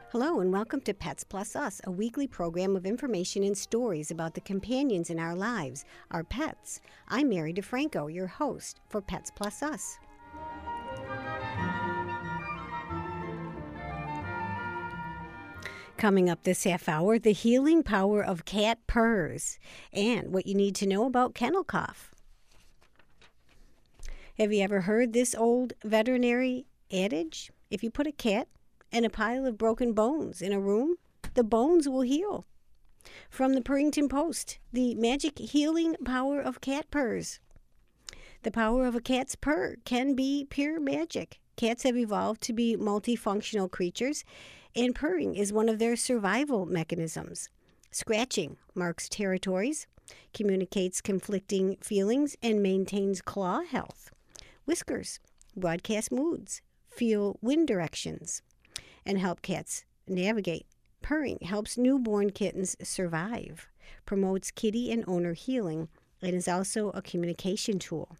Hello and welcome to Pets Plus Us, a weekly program of information and stories about the companions in our lives, our pets. I'm Mary DeFranco, your host for Pets Plus Us. Coming up this half hour, the healing power of cat purrs and what you need to know about kennel cough. Have you ever heard this old veterinary adage? If you put a cat and a pile of broken bones in a room, the bones will heal. From the Purrington Post, the magic healing power of cat purrs. The power of a cat's purr can be pure magic. Cats have evolved to be multifunctional creatures, and purring is one of their survival mechanisms. Scratching marks territories, communicates conflicting feelings, and maintains claw health. Whiskers broadcast moods, feel wind directions, and help cats navigate. Purring helps newborn kittens survive, promotes kitty and owner healing, and is also a communication tool.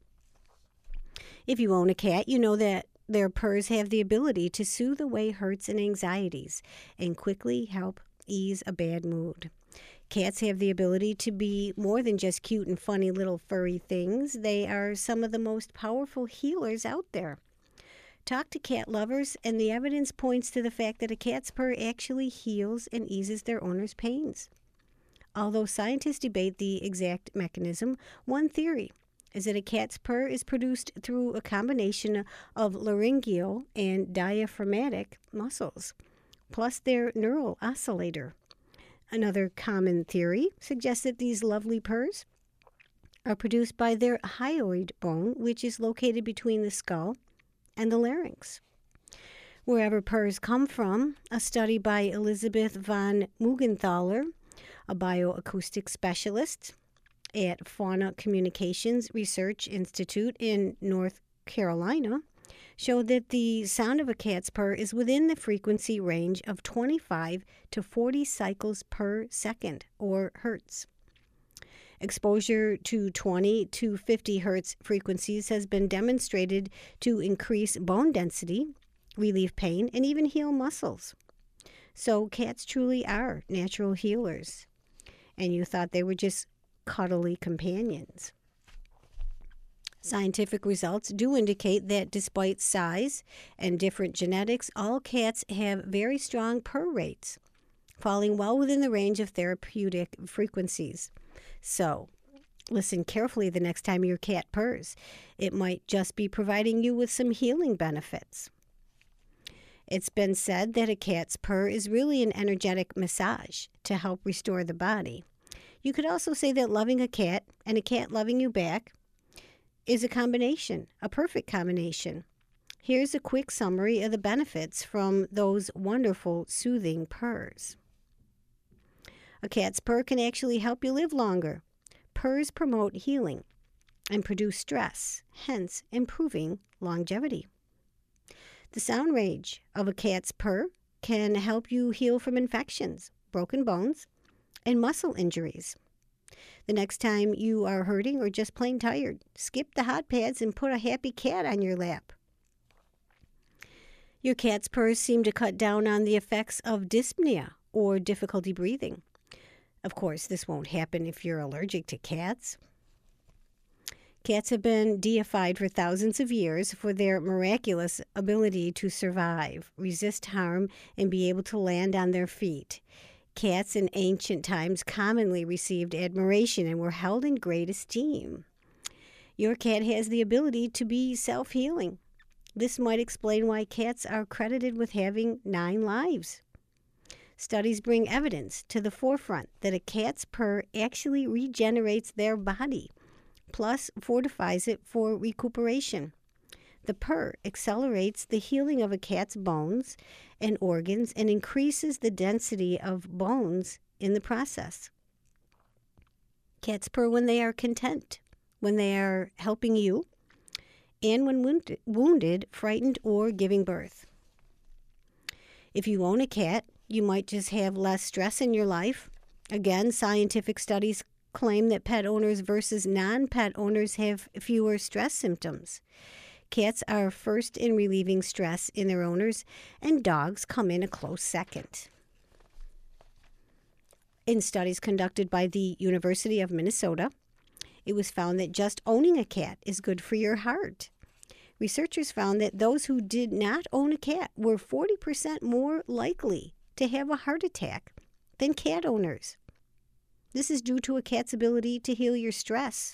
If you own a cat, you know that their purrs have the ability to soothe away hurts and anxieties and quickly help ease a bad mood. Cats have the ability to be more than just cute and funny little furry things. They are some of the most powerful healers out there. Talk to cat lovers, and the evidence points to the fact that a cat's purr actually heals and eases their owner's pains. Although scientists debate the exact mechanism, one theory is that a cat's purr is produced through a combination of laryngeal and diaphragmatic muscles, plus their neural oscillator. Another common theory suggests that these lovely purrs are produced by their hyoid bone, which is located between the skull and the larynx. Wherever purrs come from, a study by Elizabeth von Muggenthaler, a bioacoustic specialist at Fauna Communications Research Institute in North Carolina, showed that the sound of a cat's purr is within the frequency range of 25 to 40 cycles per second, or hertz. Exposure to 20 to 50 hertz frequencies has been demonstrated to increase bone density, relieve pain, and even heal muscles. So cats truly are natural healers. And you thought they were just cuddly companions. Scientific results do indicate that despite size and different genetics, all cats have very strong purr rates, falling well within the range of therapeutic frequencies. So, listen carefully the next time your cat purrs. It might just be providing you with some healing benefits. It's been said that a cat's purr is really an energetic massage to help restore the body. You could also say that loving a cat and a cat loving you back is a combination, a perfect combination. Here's a quick summary of the benefits from those wonderful, soothing purrs. A cat's purr can actually help you live longer. Purrs promote healing and produce stress, hence improving longevity. The sound range of a cat's purr can help you heal from infections, broken bones, and muscle injuries. The next time you are hurting or just plain tired, skip the hot pads and put a happy cat on your lap. Your cat's purrs seem to cut down on the effects of dyspnea or difficulty breathing. Of course, this won't happen if you're allergic to cats. Cats have been deified for thousands of years for their miraculous ability to survive, resist harm, and be able to land on their feet. Cats in ancient times commonly received admiration and were held in great esteem. Your cat has the ability to be self-healing. This might explain why cats are credited with having 9 lives. Studies bring evidence to the forefront that a cat's purr actually regenerates their body, plus fortifies it for recuperation. The purr accelerates the healing of a cat's bones and organs and increases the density of bones in the process. Cats purr when they are content, when they are helping you, and when wounded, frightened, or giving birth. If you own a cat, you might just have less stress in your life. Again, scientific studies claim that pet owners versus non-pet owners have fewer stress symptoms. Cats are first in relieving stress in their owners, and dogs come in a close second. In studies conducted by the University of Minnesota, it was found that just owning a cat is good for your heart. Researchers found that those who did not own a cat were 40% more likely to have a heart attack than cat owners. This is due to a cat's ability to heal your stress.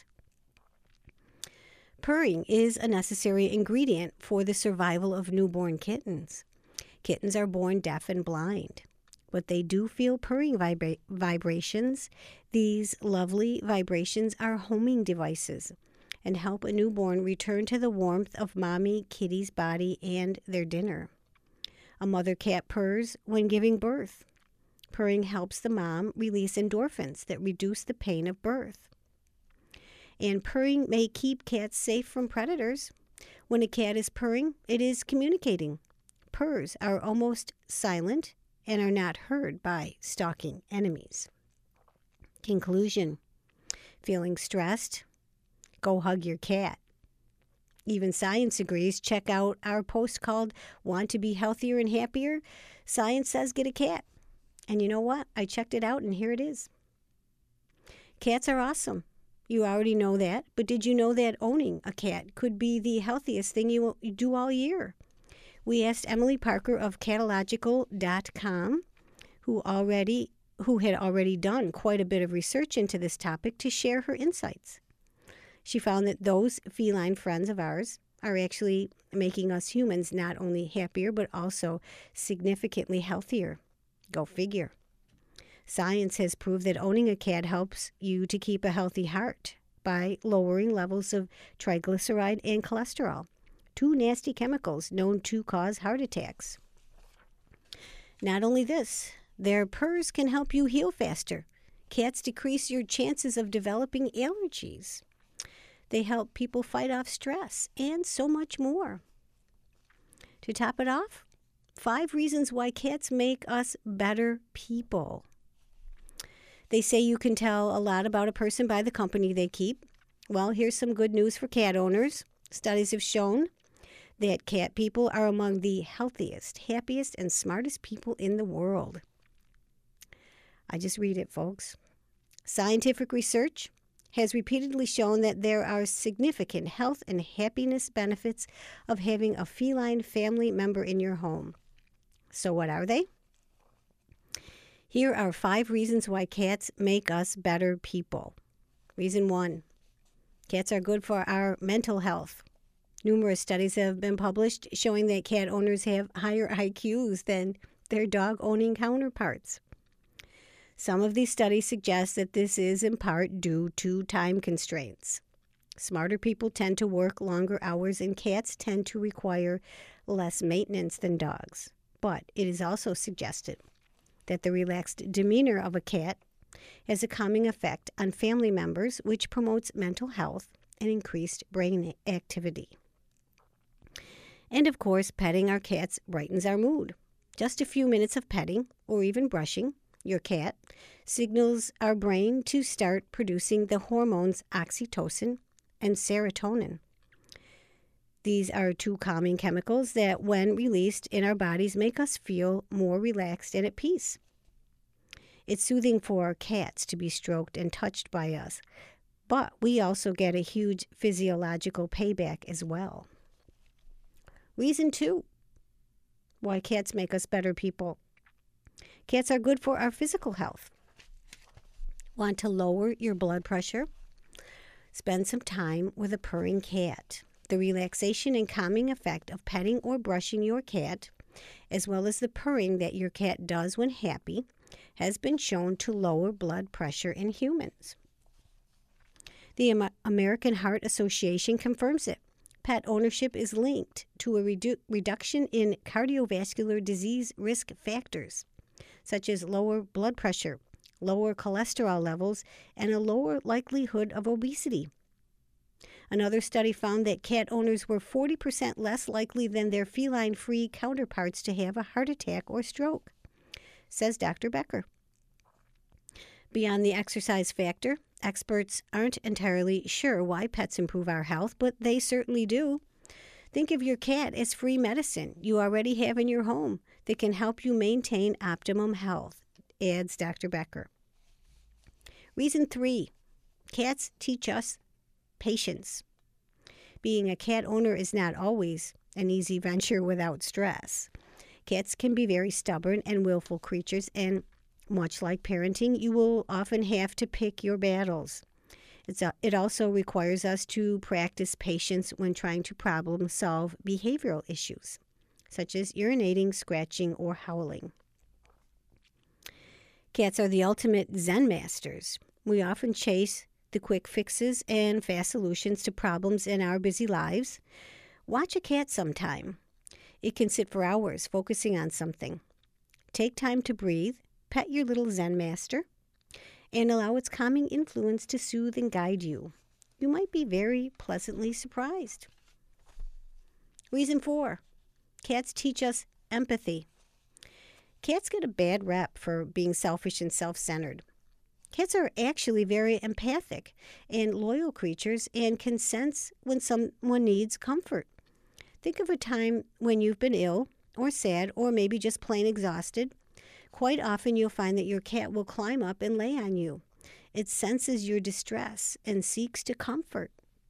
Purring is a necessary ingredient for the survival of newborn kittens. Kittens are born deaf and blind, but they do feel purring vibrations. These lovely vibrations are homing devices and help a newborn return to the warmth of mommy kitty's body and their dinner. A mother cat purrs when giving birth. Purring helps the mom release endorphins that reduce the pain of birth. And purring may keep cats safe from predators. When a cat is purring, it is communicating. Purrs are almost silent and are not heard by stalking enemies. Conclusion: feeling stressed? Go hug your cat. Even science agrees. Check out our post called Want to Be Healthier and Happier? Science says get a cat. And you know what? I checked it out and here it is. Cats are awesome. You already know that. But did you know that owning a cat could be the healthiest thing you do all year? We asked Emily Parker of Catalogical.com, who had already done quite a bit of research into this topic, to share her insights. She found that those feline friends of ours are actually making us humans not only happier, but also significantly healthier. Go figure. Science has proved that owning a cat helps you to keep a healthy heart by lowering levels of triglyceride and cholesterol, two nasty chemicals known to cause heart attacks. Not only this, their purrs can help you heal faster. Cats decrease your chances of developing allergies. They help people fight off stress, and so much more. To top it off, 5 reasons why cats make us better people. They say you can tell a lot about a person by the company they keep. Well, here's some good news for cat owners. Studies have shown that cat people are among the healthiest, happiest, and smartest people in the world. I just read it, folks. Scientific research has repeatedly shown that there are significant health and happiness benefits of having a feline family member in your home. So what are they? Here are 5 reasons why cats make us better people. Reason 1, cats are good for our mental health. Numerous studies have been published showing that cat owners have higher IQs than their dog-owning counterparts. Some of these studies suggest that this is in part due to time constraints. Smarter people tend to work longer hours, and cats tend to require less maintenance than dogs. But it is also suggested that the relaxed demeanor of a cat has a calming effect on family members, which promotes mental health and increased brain activity. And of course, petting our cats brightens our mood. Just a few minutes of petting or even brushing your cat signals our brain to start producing the hormones oxytocin and serotonin. These are 2 calming chemicals that, when released in our bodies, make us feel more relaxed and at peace. It's soothing for our cats to be stroked and touched by us, but we also get a huge physiological payback as well. Reason 2, why cats make us better people. Cats are good for our physical health. Want to lower your blood pressure? Spend some time with a purring cat. The relaxation and calming effect of petting or brushing your cat, as well as the purring that your cat does when happy, has been shown to lower blood pressure in humans. The American Heart Association confirms it. Pet ownership is linked to a reduction in cardiovascular disease risk factors, such as lower blood pressure, lower cholesterol levels, and a lower likelihood of obesity. Another study found that cat owners were 40% less likely than their feline-free counterparts to have a heart attack or stroke, says Dr. Becker. Beyond the exercise factor, experts aren't entirely sure why pets improve our health, but they certainly do. Think of your cat as free medicine you already have in your home that can help you maintain optimum health, adds Dr. Becker. Reason 3, cats teach us patience. Being a cat owner is not always an easy venture without stress. Cats can be very stubborn and willful creatures, and much like parenting, you will often have to pick your battles. It also requires us to practice patience when trying to problem solve behavioral issues, such as urinating, scratching, or howling. Cats are the ultimate Zen masters. We often chase the quick fixes and fast solutions to problems in our busy lives. Watch a cat sometime. It can sit for hours focusing on something. Take time to breathe, pet your little Zen master, and allow its calming influence to soothe and guide you. You might be very pleasantly surprised. Reason 4, cats teach us empathy. Cats get a bad rep for being selfish and self-centered. Cats are actually very empathic and loyal creatures and can sense when someone needs comfort. Think of a time when you've been ill or sad or maybe just plain exhausted. Quite often you'll find that your cat will climb up and lay on you. It senses your distress and seeks to comfort.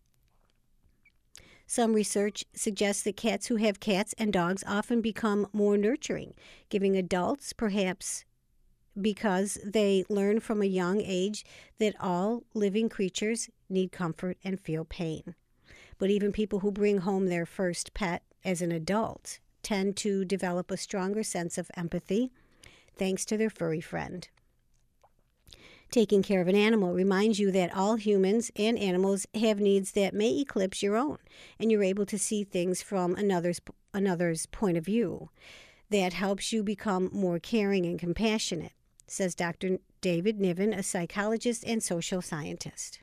Some research suggests that cats who have cats and dogs often become more nurturing, giving adults, perhaps because they learn from a young age that all living creatures need comfort and feel pain. But even people who bring home their first pet as an adult tend to develop a stronger sense of empathy thanks to their furry friend. Taking care of an animal reminds you that all humans and animals have needs that may eclipse your own, and you're able to see things from another's point of view. That helps you become more caring and compassionate, says Dr. David Niven, a psychologist and social scientist.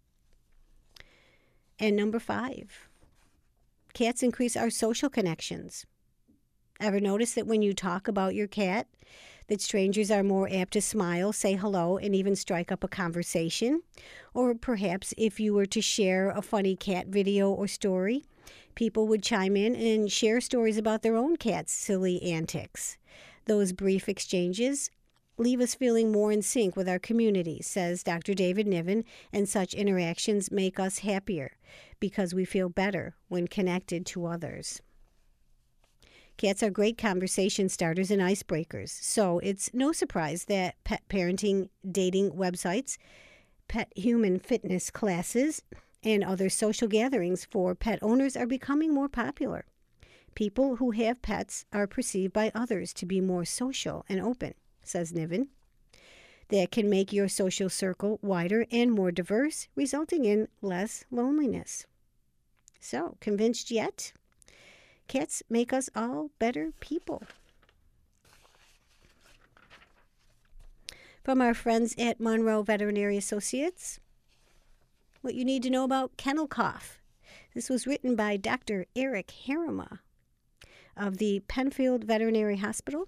And number 5, cats increase our social connections. Ever notice that when you talk about your cat, that strangers are more apt to smile, say hello, and even strike up a conversation? Or perhaps if you were to share a funny cat video or story, people would chime in and share stories about their own cat's silly antics. Those brief exchanges leave us feeling more in sync with our community, says Dr. David Niven, and such interactions make us happier because we feel better when connected to others. Cats are great conversation starters and icebreakers, so it's no surprise that pet parenting dating websites, pet human fitness classes, and other social gatherings for pet owners are becoming more popular. People who have pets are perceived by others to be more social and open, says Niven. That can make your social circle wider and more diverse, resulting in less loneliness. So, convinced yet? Cats make us all better people. From our friends at Monroe Veterinary Associates, what you need to know about kennel cough. This was written by Dr. Eric Harima of the Penfield Veterinary Hospital.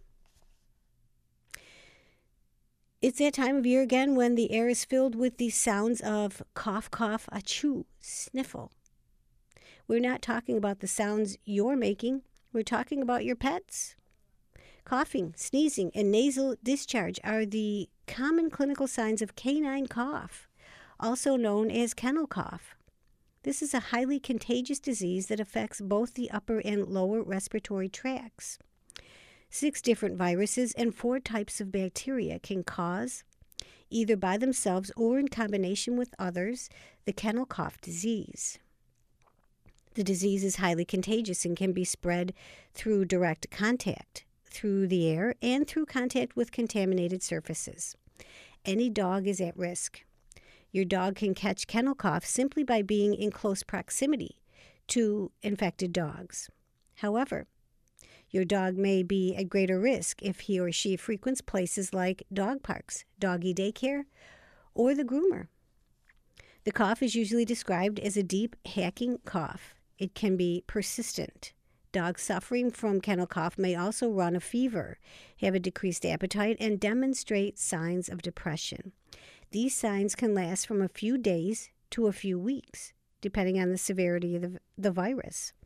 It's that time of year again when the air is filled with the sounds of cough, cough, achoo, sniffle. We're not talking about the sounds you're making. We're talking about your pets. Coughing, sneezing, and nasal discharge are the common clinical signs of canine cough, also known as kennel cough. This is a highly contagious disease that affects both the upper and lower respiratory tracts. 6 different viruses and 4 types of bacteria can cause, either by themselves or in combination with others, the kennel cough disease. The disease is highly contagious and can be spread through direct contact, through the air, and through contact with contaminated surfaces. Any dog is at risk. Your dog can catch kennel cough simply by being in close proximity to infected dogs. However, your dog may be at greater risk if he or she frequents places like dog parks, doggy daycare, or the groomer. The cough is usually described as a deep, hacking cough. It can be persistent. Dogs suffering from kennel cough may also run a fever, have a decreased appetite, and demonstrate signs of depression. These signs can last from a few days to a few weeks, depending on the severity of the virus.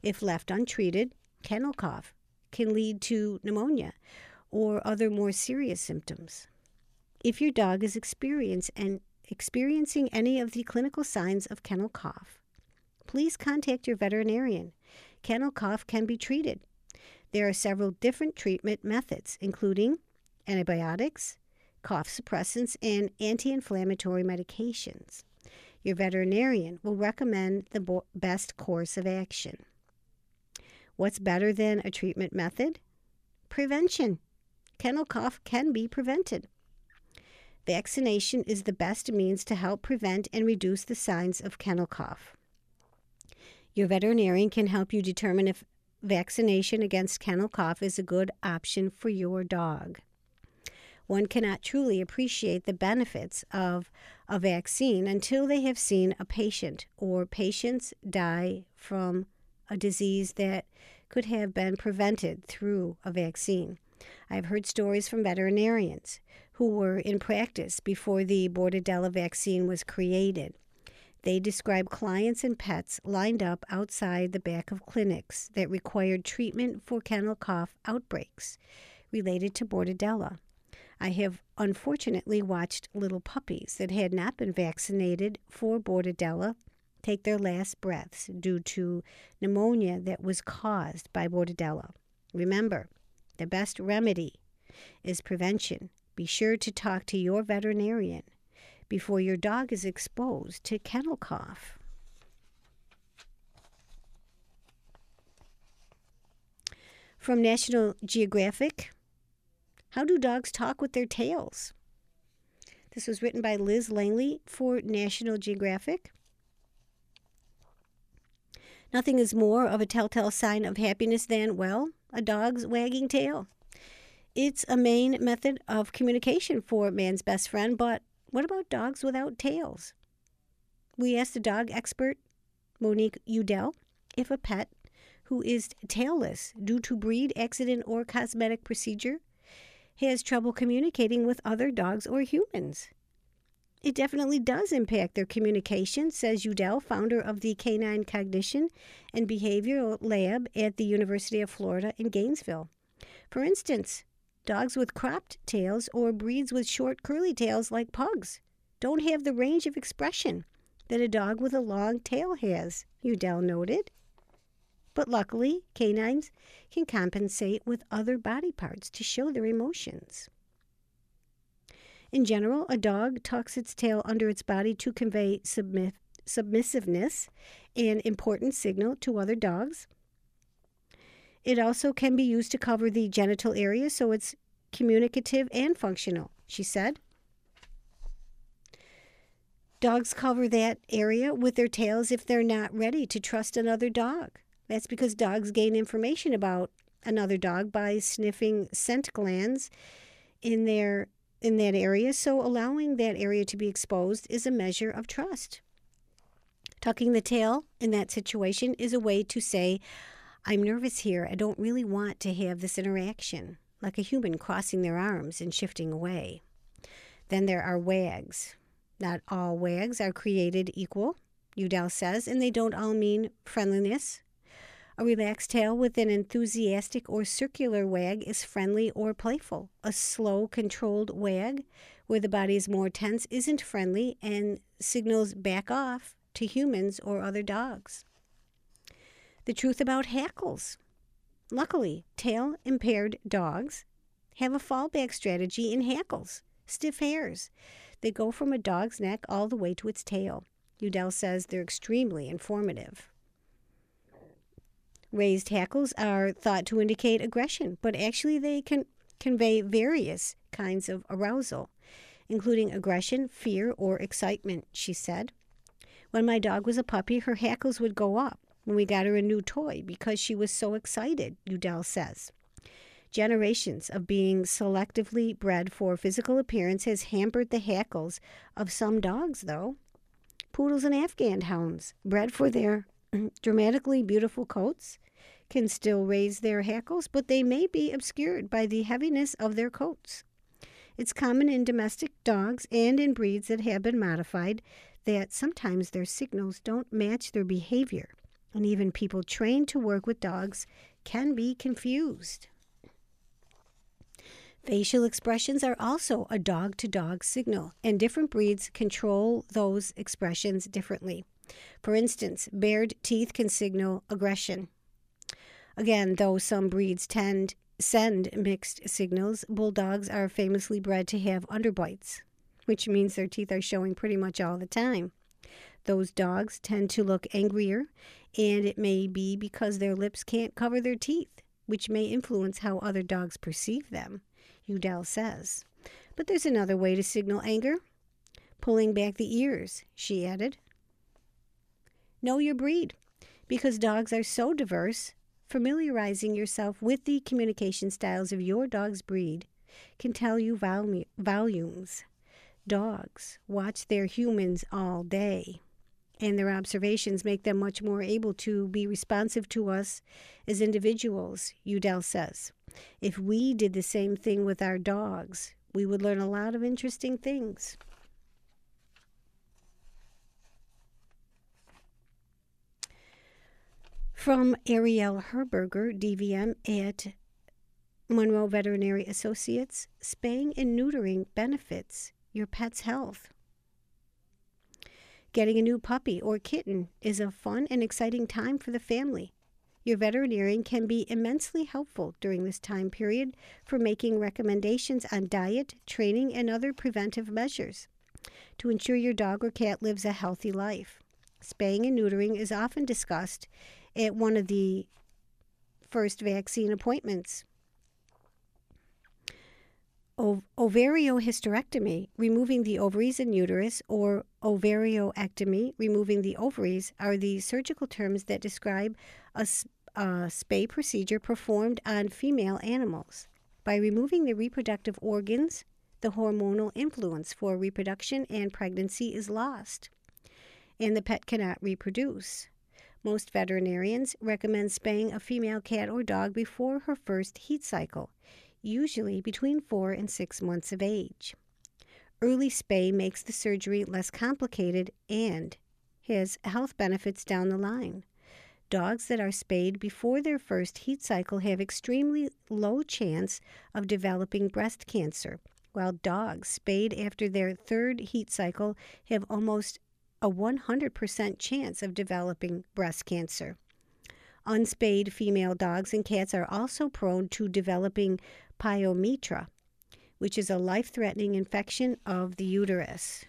If left untreated, kennel cough can lead to pneumonia or other more serious symptoms. If your dog is experiencing any of the clinical signs of kennel cough, please contact your veterinarian. Kennel cough can be treated. There are several different treatment methods, including antibiotics, cough suppressants, and anti-inflammatory medications. Your veterinarian will recommend the best course of action. What's better than a treatment method? Prevention. Kennel cough can be prevented. Vaccination is the best means to help prevent and reduce the signs of kennel cough. Your veterinarian can help you determine if vaccination against kennel cough is a good option for your dog. One cannot truly appreciate the benefits of a vaccine until they have seen a patient or patients die from a disease that could have been prevented through a vaccine. I've heard stories from veterinarians who were in practice before the Bordetella vaccine was created. They describe clients and pets lined up outside the back of clinics that required treatment for kennel cough outbreaks related to Bordetella. I have unfortunately watched little puppies that had not been vaccinated for Bordetella take their last breaths due to pneumonia that was caused by Bordetella. Remember, the best remedy is prevention. Be sure to talk to your veterinarian before your dog is exposed to kennel cough. From National Geographic, how do dogs talk with their tails? This was written by Liz Langley for National Geographic. Nothing is more of a telltale sign of happiness than, well, a dog's wagging tail. It's a main method of communication for man's best friend, but what about dogs without tails? We asked a dog expert, Monique Udell, if a pet who is tailless due to breed, accident, or cosmetic procedure has trouble communicating with other dogs or humans. It definitely does impact their communication, says Udell, founder of the Canine Cognition and Behavioral Lab at the University of Florida in Gainesville. For instance, dogs with cropped tails or breeds with short curly tails like pugs don't have the range of expression that a dog with a long tail has, Udell noted. But luckily, canines can compensate with other body parts to show their emotions. In general, a dog tucks its tail under its body to convey submissiveness, an important signal to other dogs. It also can be used to cover the genital area, so it's communicative and functional, she said. Dogs cover that area with their tails if they're not ready to trust another dog. That's because dogs gain information about another dog by sniffing scent glands in that area, so allowing that area to be exposed is a measure of trust. Tucking the tail in that situation is a way to say, I'm nervous here. I don't really want to have this interaction, like a human crossing their arms and shifting away. Then there are wags. Not all wags are created equal, Udell says, and they don't all mean friendliness. A relaxed tail with an enthusiastic or circular wag is friendly or playful. A slow, controlled wag, where the body is more tense, isn't friendly and signals back off to humans or other dogs. The truth about hackles. Luckily, tail-impaired dogs have a fallback strategy in hackles, stiff hairs. They go from a dog's neck all the way to its tail. Udell says they're extremely informative. Raised hackles are thought to indicate aggression, but actually they can convey various kinds of arousal, including aggression, fear, or excitement, she said. When my dog was a puppy, her hackles would go up when we got her a new toy because she was so excited, Udell says. Generations of being selectively bred for physical appearance has hampered the hackles of some dogs, though. Poodles and Afghan hounds, bred for their dramatically beautiful coats, can still raise their hackles, but they may be obscured by the heaviness of their coats. It's common in domestic dogs and in breeds that have been modified that sometimes their signals don't match their behavior, And even people trained to work with dogs can be confused. Facial expressions are also a dog-to-dog signal, and different breeds control those expressions differently. For instance, bared teeth can signal aggression. Again, though some breeds send mixed signals, bulldogs are famously bred to have underbites, which means their teeth are showing pretty much all the time. Those dogs tend to look angrier, and it may be because their lips can't cover their teeth, which may influence how other dogs perceive them, Udell says. But there's another way to signal anger. Pulling back the ears, she added. Know your breed. Because dogs are so diverse, familiarizing yourself with the communication styles of your dog's breed can tell you volumes. Dogs watch their humans all day, and their observations make them much more able to be responsive to us as individuals, Udell says. If we did the same thing with our dogs, we would learn a lot of interesting things. From Ariel Herberger, DVM at Monroe Veterinary Associates, spaying and neutering benefits your pet's health. Getting a new puppy or kitten is a fun and exciting time for the family. Your veterinarian can be immensely helpful during this time period for making recommendations on diet, training, and other preventive measures to ensure your dog or cat lives a healthy life. Spaying and neutering is often discussed at one of the first vaccine appointments. Ovariohysterectomy, removing the ovaries and uterus, or ovarioectomy, removing the ovaries, are the surgical terms that describe a spay procedure performed on female animals. By removing the reproductive organs, the hormonal influence for reproduction and pregnancy is lost, and the pet cannot reproduce. Most veterinarians recommend spaying a female cat or dog before her first heat cycle, usually between 4 and 6 months of age. Early spay makes the surgery less complicated and has health benefits down the line. Dogs that are spayed before their first heat cycle have extremely low chance of developing breast cancer, while dogs spayed after their third heat cycle have almost a 100% chance of developing breast cancer. Unspayed female dogs and cats are also prone to developing pyometra, which is a life-threatening infection of the uterus.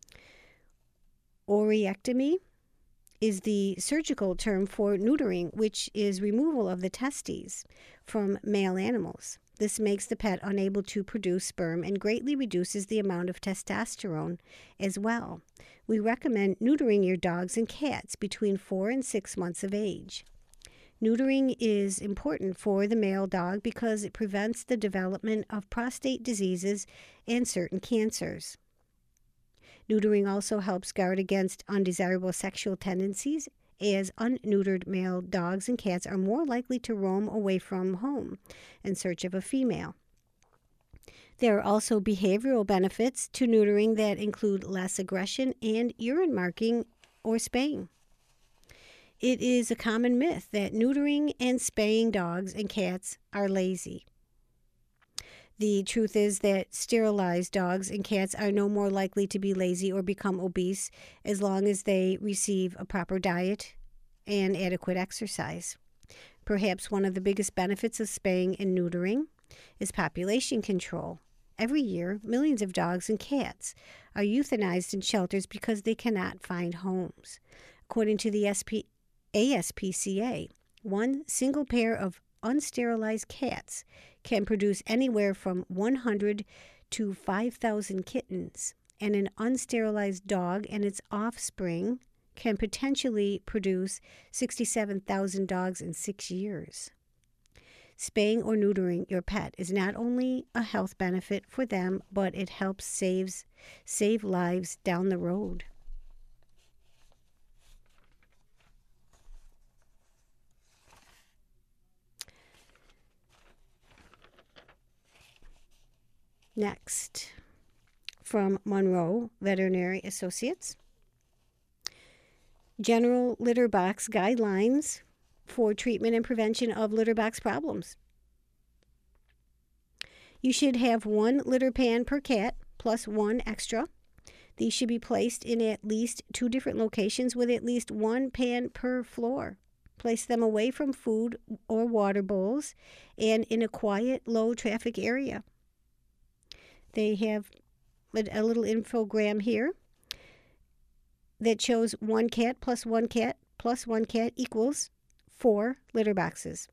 Orectomy is the surgical term for neutering, which is removal of the testes from male animals. This makes the pet unable to produce sperm and greatly reduces the amount of testosterone as well. We recommend neutering your dogs and cats between 4 and 6 months of age. Neutering is important for the male dog because it prevents the development of prostate diseases and certain cancers. Neutering also helps guard against undesirable sexual tendencies, as unneutered male dogs and cats are more likely to roam away from home in search of a female. There are also behavioral benefits to neutering that include less aggression and urine marking or spaying. It is a common myth that neutering and spaying dogs and cats are lazy. The truth is that sterilized dogs and cats are no more likely to be lazy or become obese as long as they receive a proper diet and adequate exercise. Perhaps one of the biggest benefits of spaying and neutering is population control. Every year, millions of dogs and cats are euthanized in shelters because they cannot find homes. According to the ASPCA, one single pair of unsterilized cats can produce anywhere from 100 to 5,000 kittens, and an unsterilized dog and its offspring can potentially produce 67,000 dogs in 6 years. Spaying or neutering your pet is not only a health benefit for them, but it helps save lives down the road. Next, from Monroe Veterinary Associates. General litter box guidelines for treatment and prevention of litter box problems. You should have 1 litter pan per cat plus 1 extra. These should be placed in at least 2 different locations with at least 1 pan per floor. Place them away from food or water bowls and in a quiet, low traffic area. They have a little infogram here that shows 1 cat plus 1 cat plus 1 cat equals 4 litter boxes.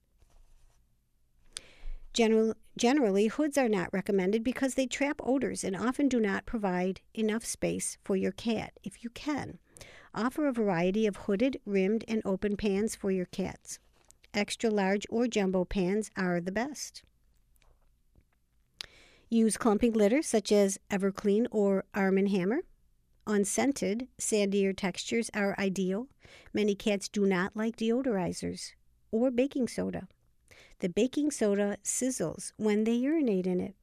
Generally, hoods are not recommended because they trap odors and often do not provide enough space for your cat. If you can, offer a variety of hooded, rimmed, and open pans for your cats. Extra large or jumbo pans are the best. Use clumping litter such as Everclean or Arm & Hammer. Unscented, sandier textures are ideal. Many cats do not like deodorizers or baking soda. The baking soda sizzles when they urinate in it.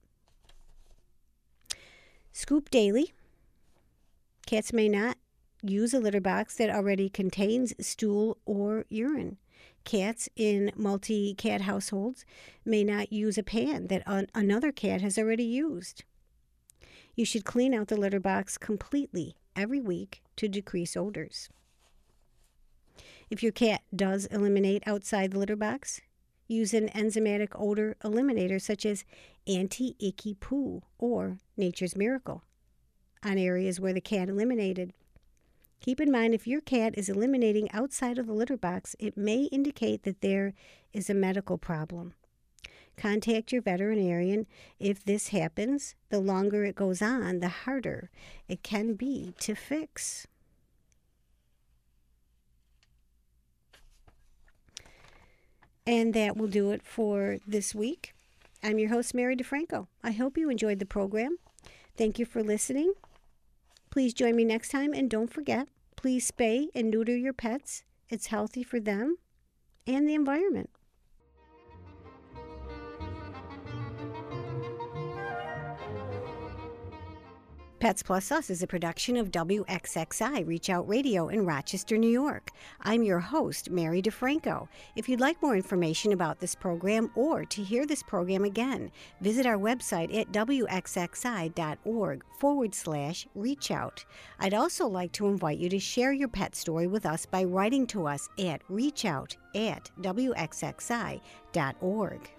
Scoop daily. Cats may not use a litter box that already contains stool or urine. Cats in multi-cat households may not use a pan that another cat has already used. You should clean out the litter box completely every week to decrease odors. If your cat does eliminate outside the litter box, use an enzymatic odor eliminator such as Anti-Icky Poo or Nature's Miracle on areas where the cat eliminated. Keep in mind, if your cat is eliminating outside of the litter box, it may indicate that there is a medical problem. Contact your veterinarian if this happens. The longer it goes on, the harder it can be to fix. And that will do it for this week. I'm your host, Mary DeFranco. I hope you enjoyed the program. Thank you for listening. Please join me next time, and don't forget, please spay and neuter your pets. It's healthy for them and the environment. Pets Plus Us is a production of WXXI Reach Out Radio in Rochester, New York. I'm your host, Mary DeFranco. If you'd like more information about this program or to hear this program again, visit our website at wxxi.org/reachout. I'd also like to invite you to share your pet story with us by writing to us at reachout@wxxi.org.